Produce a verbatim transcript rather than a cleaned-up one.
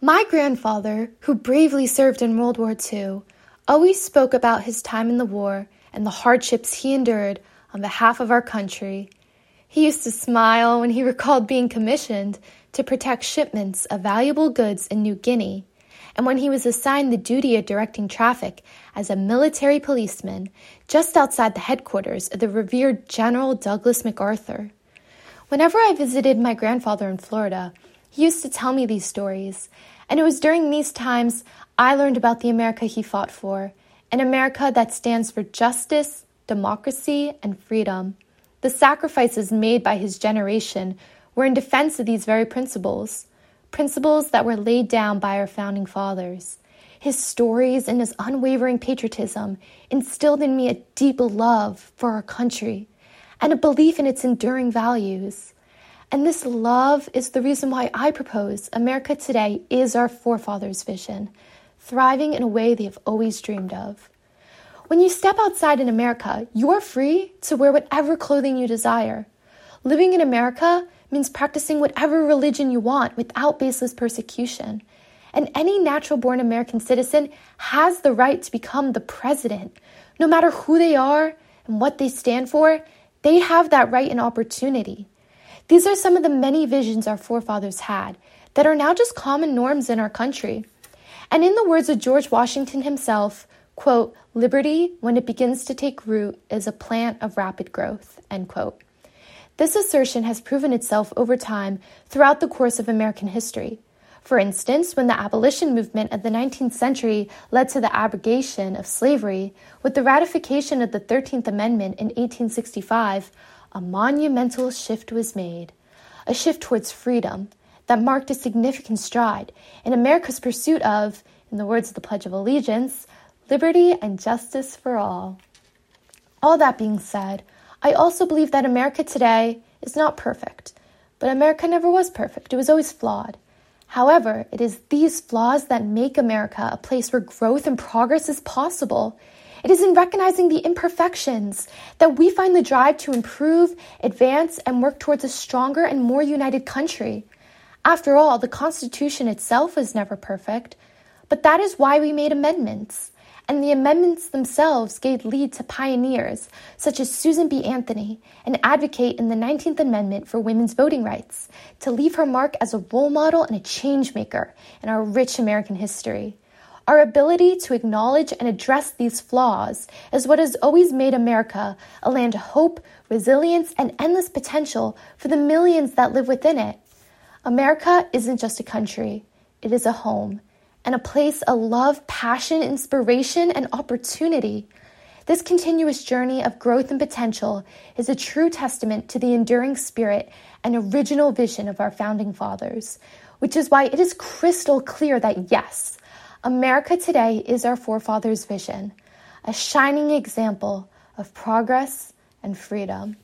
My grandfather, who bravely served in World War Two, always spoke about his time in the war and the hardships he endured on behalf of our country. He used to smile when he recalled being commissioned to protect shipments of valuable goods in New Guinea, and when he was assigned the duty of directing traffic as a military policeman just outside the headquarters of the revered General Douglas MacArthur. Whenever I visited my grandfather in Florida, he used to tell me these stories, and it was during these times I learned about the America he fought for, an America that stands for justice, democracy, and freedom. The sacrifices made by his generation were in defense of these very principles, principles that were laid down by our founding fathers. His stories and his unwavering patriotism instilled in me a deep love for our country and a belief in its enduring values. And this love is the reason why I propose America today is our forefathers' vision, thriving in a way they have always dreamed of. When you step outside in America, you're free to wear whatever clothing you desire. Living in America means practicing whatever religion you want without baseless persecution. And any natural-born American citizen has the right to become the president. No matter who they are and what they stand for, they have that right and opportunity. These are some of the many visions our forefathers had that are now just common norms in our country. And in the words of George Washington himself, quote, "Liberty, when it begins to take root, is a plant of rapid growth," end quote. This assertion has proven itself over time throughout the course of American history. For instance, when the abolition movement of the nineteenth century led to the abrogation of slavery, with the ratification of the thirteenth Amendment in eighteen sixty-five, a monumental shift was made, a shift towards freedom that marked a significant stride in America's pursuit of, in the words of the Pledge of Allegiance, liberty and justice for all. All that being said, I also believe that America today is not perfect, but America never was perfect. It was always flawed. However, it is these flaws that make America a place where growth and progress is possible. It is in recognizing the imperfections that we find the drive to improve, advance, and work towards a stronger and more united country. After all, the Constitution itself is never perfect, but that is why we made amendments. And the amendments themselves gave lead to pioneers such as Susan B. Anthony, an advocate in the nineteenth Amendment for women's voting rights, to leave her mark as a role model and a change maker in our rich American history. Our ability to acknowledge and address these flaws is what has always made America a land of hope, resilience, and endless potential for the millions that live within it. America isn't just a country, it is a home, and a place of love, passion, inspiration, and opportunity. This continuous journey of growth and potential is a true testament to the enduring spirit and original vision of our founding fathers, which is why it is crystal clear that yes, America today is our forefathers' vision, a shining example of progress and freedom.